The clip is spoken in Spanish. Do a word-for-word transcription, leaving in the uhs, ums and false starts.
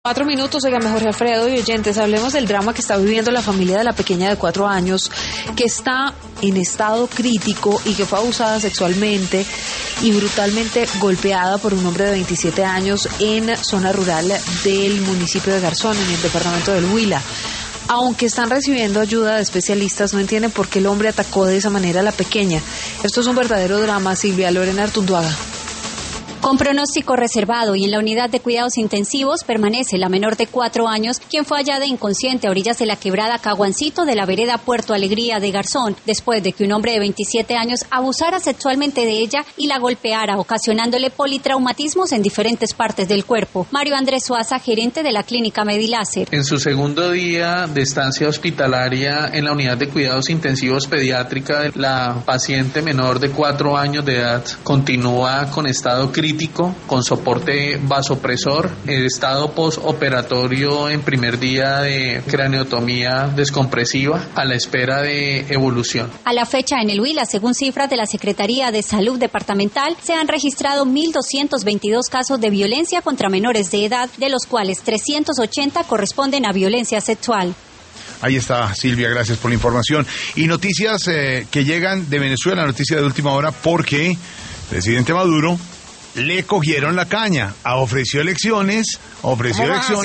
Cuatro minutos, oiga, Jorge Alfredo y oyentes, hablemos del drama que está viviendo la familia de la pequeña de cuatro años, que está en estado crítico y que fue abusada sexualmente y brutalmente golpeada por un hombre de veintisiete años en zona rural del municipio de Garzón, en el departamento del Huila. Aunque están recibiendo ayuda de especialistas, no entienden por qué el hombre atacó de esa manera a la pequeña. Esto es un verdadero drama. Silvia Lorena Artunduaga. Con pronóstico reservado y en la unidad de cuidados intensivos permanece la menor de cuatro años, quien fue hallada inconsciente a orillas de la quebrada Caguancito de la vereda Puerto Alegría de Garzón, después de que un hombre de veintisiete años abusara sexualmente de ella y la golpeara, ocasionándole politraumatismos en diferentes partes del cuerpo. Mario Andrés Suaza, gerente de la clínica Mediláser. En su segundo día de estancia hospitalaria en la unidad de cuidados intensivos pediátrica, la paciente menor de cuatro años de edad continúa con estado crítico, con soporte vasopresor, el estado postoperatorio en primer día de craneotomía descompresiva, a la espera de evolución. A la fecha en el Huila, según cifras de la Secretaría de Salud Departamental, se han registrado mil doscientos veintidós casos de violencia contra menores de edad, de los cuales trescientos ochenta corresponden a violencia sexual. Ahí está, Silvia, gracias por la información. Y noticias eh, que llegan de Venezuela, noticia de última hora, porque el presidente Maduro le cogieron la caña, ofreció elecciones, ofreció elecciones.